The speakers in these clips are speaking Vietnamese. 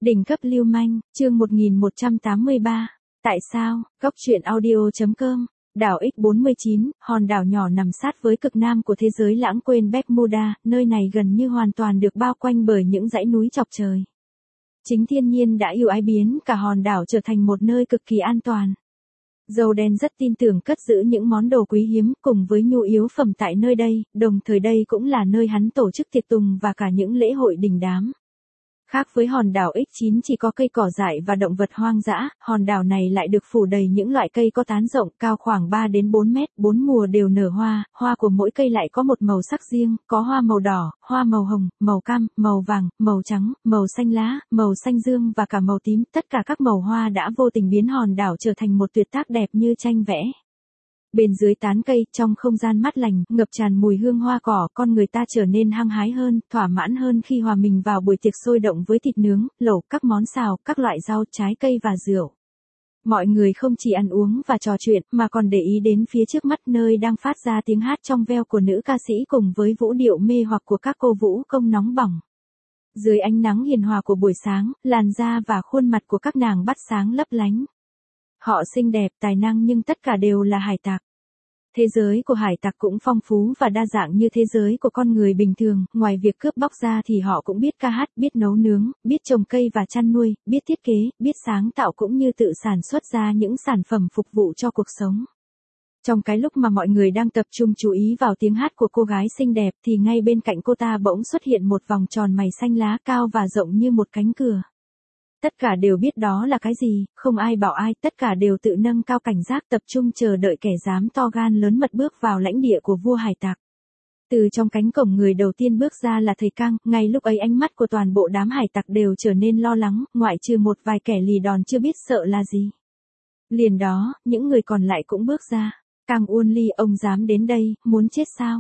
Đỉnh cấp lưu manh, chương 1183. Tại sao? Góc truyện audio.com. Đảo X49, hòn đảo nhỏ nằm sát với cực nam của thế giới lãng quên Bermuda, nơi này gần như hoàn toàn được bao quanh bởi những dãy núi chọc trời. Chính thiên nhiên đã ưu ái biến cả hòn đảo trở thành một nơi cực kỳ an toàn. Dâu đen rất tin tưởng cất giữ những món đồ quý hiếm cùng với nhu yếu phẩm tại nơi đây, đồng thời đây cũng là nơi hắn tổ chức tiệc tùng và cả những lễ hội đình đám. Khác với hòn đảo X9 chỉ có cây cỏ dại và động vật hoang dã, hòn đảo này lại được phủ đầy những loại cây có tán rộng cao khoảng 3 đến 4 mét, 4 mùa đều nở hoa, hoa của mỗi cây lại có một màu sắc riêng, có hoa màu đỏ, hoa màu hồng, màu cam, màu vàng, màu trắng, màu xanh lá, màu xanh dương và cả màu tím, tất cả các màu hoa đã vô tình biến hòn đảo trở thành một tuyệt tác đẹp như tranh vẽ. Bên dưới tán cây, trong không gian mát lành, ngập tràn mùi hương hoa cỏ, con người ta trở nên hăng hái hơn, thỏa mãn hơn khi hòa mình vào buổi tiệc sôi động với thịt nướng, lẩu, các món xào, các loại rau, trái cây và rượu. Mọi người không chỉ ăn uống và trò chuyện, mà còn để ý đến phía trước mắt nơi đang phát ra tiếng hát trong veo của nữ ca sĩ cùng với vũ điệu mê hoặc của các cô vũ công nóng bỏng. Dưới ánh nắng hiền hòa của buổi sáng, làn da và khuôn mặt của các nàng bắt sáng lấp lánh. Họ xinh đẹp, tài năng nhưng tất cả đều là hải tặc. Thế giới của hải tặc cũng phong phú và đa dạng như thế giới của con người bình thường, ngoài việc cướp bóc ra thì họ cũng biết ca hát, biết nấu nướng, biết trồng cây và chăn nuôi, biết thiết kế, biết sáng tạo cũng như tự sản xuất ra những sản phẩm phục vụ cho cuộc sống. Trong cái lúc mà mọi người đang tập trung chú ý vào tiếng hát của cô gái xinh đẹp thì ngay bên cạnh cô ta bỗng xuất hiện một vòng tròn mày xanh lá cao và rộng như một cánh cửa. Tất cả đều biết đó là cái gì, không ai bảo ai, tất cả đều tự nâng cao cảnh giác tập trung chờ đợi kẻ dám to gan lớn mật bước vào lãnh địa của vua hải tặc. Từ trong cánh cổng người đầu tiên bước ra là thầy Cang, ngay lúc ấy ánh mắt của toàn bộ đám hải tặc đều trở nên lo lắng, ngoại trừ một vài kẻ lì đòn chưa biết sợ là gì. Liền đó, những người còn lại cũng bước ra. Cang Uôn Ly, ông dám đến đây, muốn chết sao?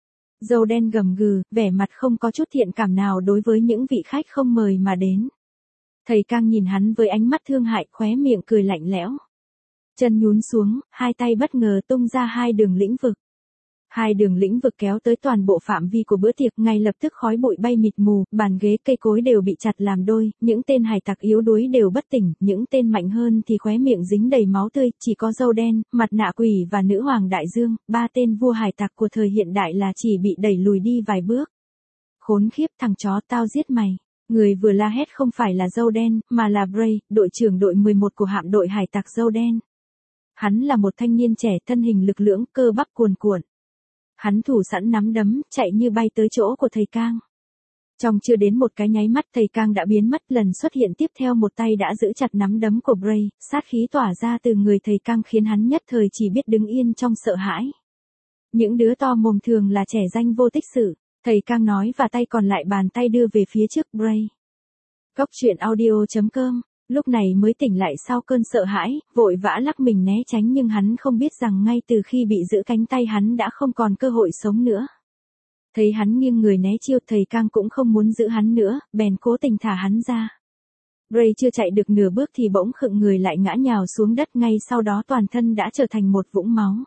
Dâu đen gầm gừ, vẻ mặt không có chút thiện cảm nào đối với những vị khách không mời mà đến. Thầy Cang nhìn hắn với ánh mắt thương hại, khóe miệng cười lạnh lẽo. Chân nhún xuống, hai tay bất ngờ tung ra hai đường lĩnh vực. Hai đường lĩnh vực kéo tới toàn bộ phạm vi của bữa tiệc, ngay lập tức khói bụi bay mịt mù, bàn ghế cây cối đều bị chặt làm đôi, những tên hải tặc yếu đuối đều bất tỉnh, những tên mạnh hơn thì khóe miệng dính đầy máu tươi, chỉ có Dâu Đen, Mặt Nạ Quỷ và Nữ Hoàng Đại Dương, ba tên vua hải tặc của thời hiện đại là chỉ bị đẩy lùi đi vài bước. Khốn khiếp, thằng chó, tao giết mày. Người vừa la hét không phải là Dâu Đen, mà là Bray, đội trưởng đội 11 của hạm đội hải tặc Dâu Đen. Hắn là một thanh niên trẻ thân hình lực lưỡng, cơ bắp cuồn cuộn. Hắn thủ sẵn nắm đấm, chạy như bay tới chỗ của thầy Cang. Trong chưa đến một cái nháy mắt thầy Cang đã biến mất, lần xuất hiện tiếp theo một tay đã giữ chặt nắm đấm của Bray, sát khí tỏa ra từ người thầy Cang khiến hắn nhất thời chỉ biết đứng yên trong sợ hãi. Những đứa to mồm thường là trẻ danh vô tích sự. Thầy Cang nói và tay còn lại bàn tay đưa về phía trước Bray. Góc truyện audio.com. Lúc này mới tỉnh lại sau cơn sợ hãi, vội vã lắc mình né tránh nhưng hắn không biết rằng ngay từ khi bị giữ cánh tay hắn đã không còn cơ hội sống nữa. Thấy hắn nghiêng người né chiêu, thầy Cang cũng không muốn giữ hắn nữa, bèn cố tình thả hắn ra. Bray chưa chạy được nửa bước thì bỗng khựng người lại ngã nhào xuống đất, ngay sau đó toàn thân đã trở thành một vũng máu.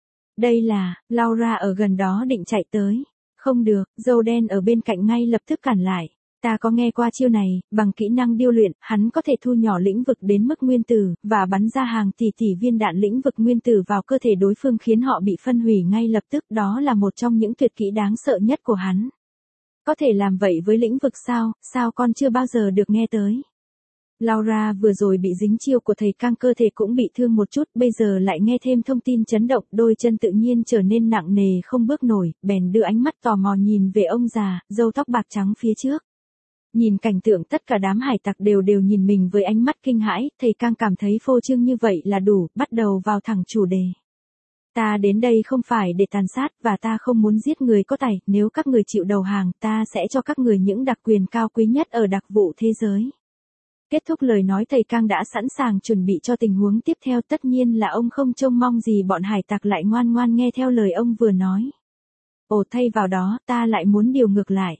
Đây là, Laura ở gần đó định chạy tới. Không được, Dâu Đen ở bên cạnh ngay lập tức cản lại. Ta có nghe qua chiêu này, bằng kỹ năng điêu luyện, hắn có thể thu nhỏ lĩnh vực đến mức nguyên tử, và bắn ra hàng tỷ tỷ viên đạn lĩnh vực nguyên tử vào cơ thể đối phương khiến họ bị phân hủy ngay lập tức, đó là một trong những tuyệt kỹ đáng sợ nhất của hắn. Có thể làm vậy với lĩnh vực sao con chưa bao giờ được nghe tới. Laura vừa rồi bị dính chiêu của thầy Cang, cơ thể cũng bị thương một chút, bây giờ lại nghe thêm thông tin chấn động, đôi chân tự nhiên trở nên nặng nề không bước nổi, bèn đưa ánh mắt tò mò nhìn về ông già, râu tóc bạc trắng phía trước. Nhìn cảnh tượng tất cả đám hải tặc đều nhìn mình với ánh mắt kinh hãi, thầy Cang cảm thấy phô trương như vậy là đủ, bắt đầu vào thẳng chủ đề. Ta đến đây không phải để tàn sát, và ta không muốn giết người có tài, nếu các người chịu đầu hàng, ta sẽ cho các người những đặc quyền cao quý nhất ở đặc vụ thế giới. Kết thúc lời nói, thầy Cang đã sẵn sàng chuẩn bị cho tình huống tiếp theo, tất nhiên là ông không trông mong gì bọn hải tặc lại ngoan ngoan nghe theo lời ông vừa nói. Ồ, thay vào đó, ta lại muốn điều ngược lại.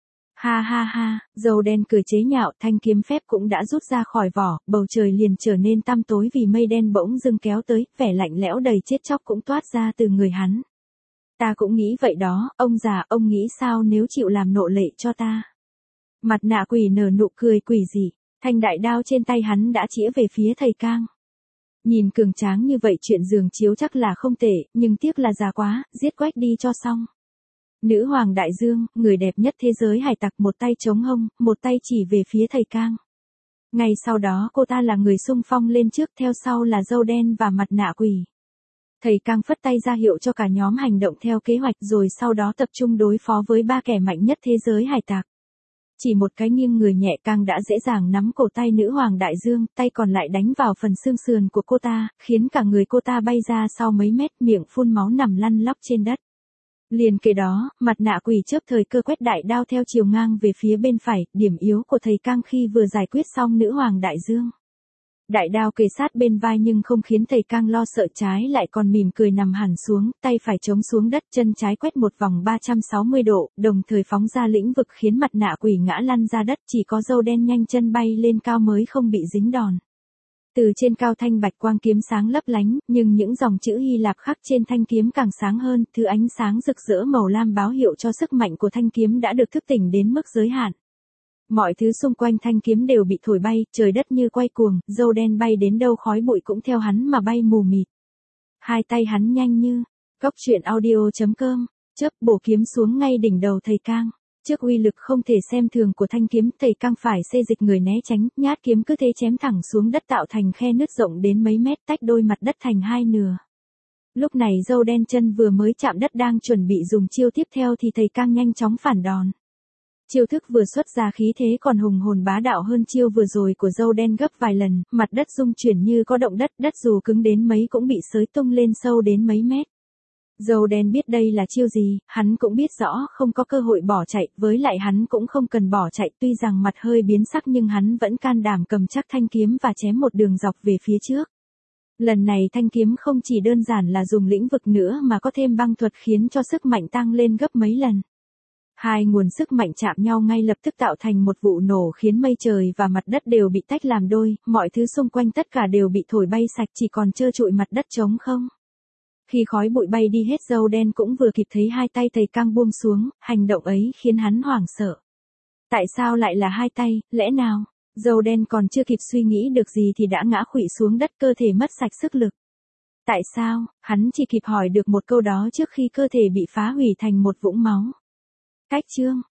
Ha ha ha, Dâu Đen cười chế nhạo, thanh kiếm phép cũng đã rút ra khỏi vỏ, bầu trời liền trở nên tăm tối vì mây đen bỗng dưng kéo tới, vẻ lạnh lẽo đầy chết chóc cũng toát ra từ người hắn. Ta cũng nghĩ vậy đó, ông già, ông nghĩ sao nếu chịu làm nô lệ cho ta? Mặt Nạ Quỷ nở nụ cười quỷ dị. Thanh đại đao trên tay hắn đã chĩa về phía thầy Cang. Nhìn cường tráng như vậy chuyện giường chiếu chắc là không tệ, nhưng tiếc là già quá, giết quách đi cho xong. Nữ hoàng đại dương, người đẹp nhất thế giới hải tặc, một tay chống hông, một tay chỉ về phía thầy Cang. Ngay sau đó cô ta là người xung phong lên trước, theo sau là dâu đen và mặt nạ quỷ. Thầy Cang phất tay ra hiệu cho cả nhóm hành động theo kế hoạch, rồi sau đó tập trung đối phó với 3 kẻ mạnh nhất thế giới hải tặc. Chỉ một cái nghiêng người nhẹ, Cang đã dễ dàng nắm cổ tay nữ hoàng đại dương, tay còn lại đánh vào phần xương sườn của cô ta, khiến cả người cô ta bay ra sau mấy mét, miệng phun máu nằm lăn lóc trên đất. Liền kề đó, mặt nạ quỷ chớp thời cơ quét đại đao theo chiều ngang về phía bên phải, điểm yếu của thầy Cang khi vừa giải quyết xong nữ hoàng đại dương. Đại đao kề sát bên vai nhưng không khiến thầy Cang lo sợ, trái lại còn mỉm cười nằm hẳn xuống, tay phải chống xuống đất, chân trái quét một vòng 360 độ, đồng thời phóng ra lĩnh vực khiến mặt nạ quỷ ngã lăn ra đất, chỉ có dâu đen nhanh chân bay lên cao mới không bị dính đòn. Từ trên cao thanh bạch quang kiếm sáng lấp lánh, nhưng những dòng chữ Hy Lạp khắc trên thanh kiếm càng sáng hơn, thứ ánh sáng rực rỡ màu lam báo hiệu cho sức mạnh của thanh kiếm đã được thức tỉnh đến mức giới hạn. Mọi thứ xung quanh thanh kiếm đều bị thổi bay, trời đất như quay cuồng, dâu đen bay đến đâu khói bụi cũng theo hắn mà bay mù mịt. Hai tay hắn nhanh như cóc truyện audio.com, chớp bổ kiếm xuống ngay đỉnh đầu thầy Cang. Trước uy lực không thể xem thường của thanh kiếm, thầy Cang phải xê dịch người né tránh, nhát kiếm cứ thế chém thẳng xuống đất tạo thành khe nứt rộng đến mấy mét, tách đôi mặt đất thành hai nửa. Lúc này dâu đen chân vừa mới chạm đất đang chuẩn bị dùng chiêu tiếp theo thì thầy Cang nhanh chóng phản đòn. Chiêu thức vừa xuất ra khí thế còn hùng hồn bá đạo hơn chiêu vừa rồi của dâu đen gấp vài lần, mặt đất rung chuyển như có động đất, đất dù cứng đến mấy cũng bị xới tung lên sâu đến mấy mét. Dâu đen biết đây là chiêu gì, hắn cũng biết rõ không có cơ hội bỏ chạy, với lại hắn cũng không cần bỏ chạy, tuy rằng mặt hơi biến sắc nhưng hắn vẫn can đảm cầm chắc thanh kiếm và chém một đường dọc về phía trước. Lần này thanh kiếm không chỉ đơn giản là dùng lĩnh vực nữa mà có thêm băng thuật khiến cho sức mạnh tăng lên gấp mấy lần. Hai nguồn sức mạnh chạm nhau ngay lập tức tạo thành một vụ nổ khiến mây trời và mặt đất đều bị tách làm đôi, mọi thứ xung quanh tất cả đều bị thổi bay sạch, chỉ còn trơ trụi mặt đất trống không. Khi khói bụi bay đi hết, dâu đen cũng vừa kịp thấy hai tay thầy Cang buông xuống, hành động ấy khiến hắn hoảng sợ. Tại sao lại là hai tay, lẽ nào? Dâu đen còn chưa kịp suy nghĩ được gì thì đã ngã khuỵu xuống đất, cơ thể mất sạch sức lực. Tại sao? Hắn chỉ kịp hỏi được một câu đó trước khi cơ thể bị phá hủy thành một vũng máu. Cách chương